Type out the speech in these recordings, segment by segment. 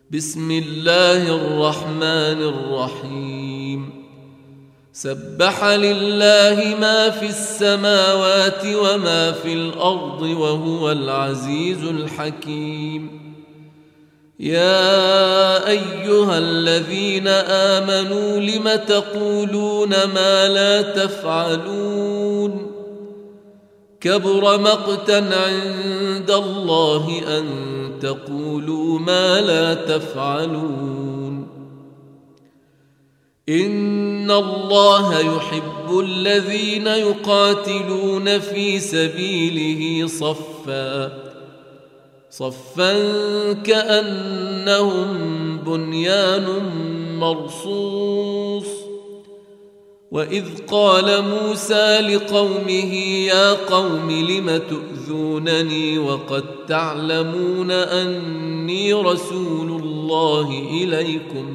بسم الله الرحمن الرحيم. سبح لله ما في السماوات وما في الأرض وهو العزيز الحكيم. يا أيها الذين آمنوا لم تقولون ما لا تفعلون؟ كبر مقتا عند الله أن تقولوا ما لا تفعلون. إن الله يحب الذين يقاتلون في سبيله صفا كأنهم بنيان مرصوص. وإذ قال موسى لقومه يا قوم لم تؤذونني وقد تعلمون أني رسول الله إليكم؟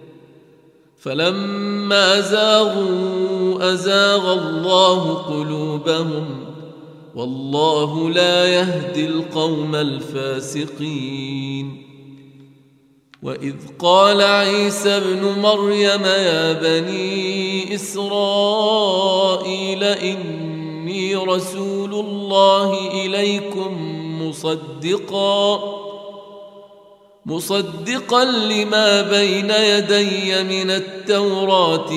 فلما زاغوا أزاغ الله قلوبهم والله لا يهدي القوم الفاسقين. وإذ قال عيسى ابن مريم يا بني إسرائيل إني رسول الله إليكم مصدقا لما بين يدي من التوراة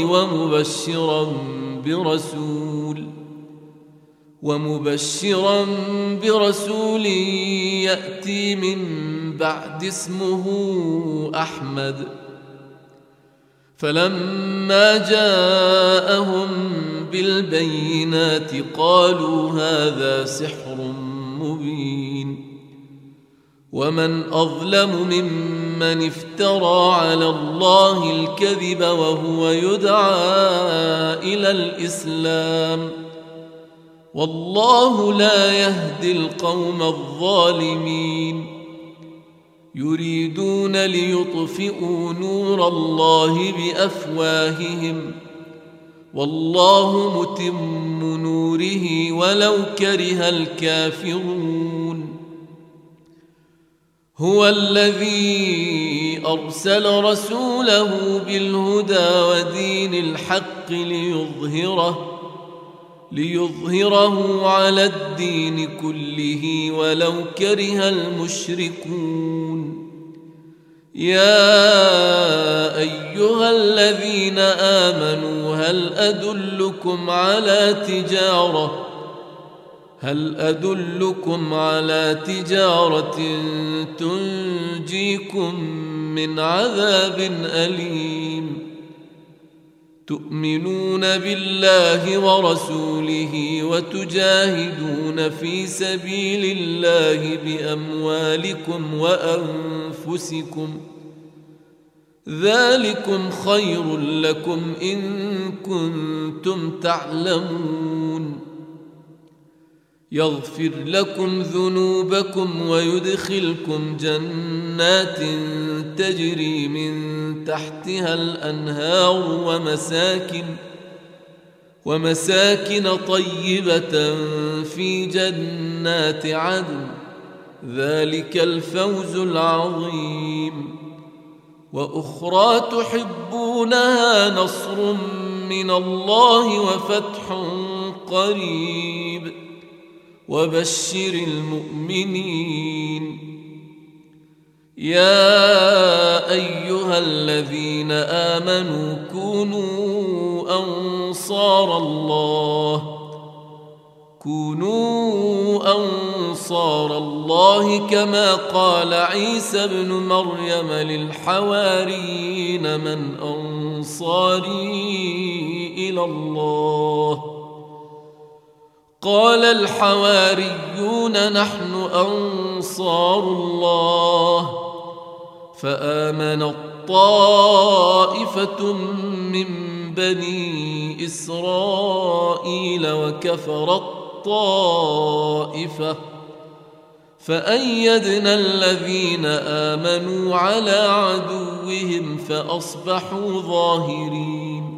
ومبشرا برسول يأتي من بعد اسمه أحمد. فلما جاءهم بالبينات قالوا هذا سحر مبين. ومن أظلم ممن افترى على الله الكذب وهو يدعى إلى الإسلام والله لا يهدي القوم الظالمين. يريدون ليطفئوا نور الله بأفواههم والله متم نوره ولو كره الكافرون. هو الذي أرسل رسوله بالهدى ودين الحق ليظهره على الدين كله ولو كره المشركون. يا أيها الذين آمنوا هل أدلكم على تجارة تنجيكم من عذاب أليم؟ تؤمنون بالله ورسوله وتجاهدون في سبيل الله بأموالكم وأنفسكم ذلكم خير لكم إن كنتم تعلمون. يغفر لكم ذنوبكم ويدخلكم جنات تجري من تحتها الأنهار ومساكن طيبة في جنات عدن ذلك الفوز العظيم. وأخرى تحبونها نصر من الله وفتح قريب وبشر المؤمنين. يا أيها الذين آمنوا كونوا أنصار الله كما قال عيسى ابن مريم للحواريين من أنصاري إلى الله؟ قال الحواريون نحن أنصار الله. فآمن طائفة من بني إسرائيل وكفر الطائفة فأيدنا الذين آمنوا على عدوهم فأصبحوا ظاهرين.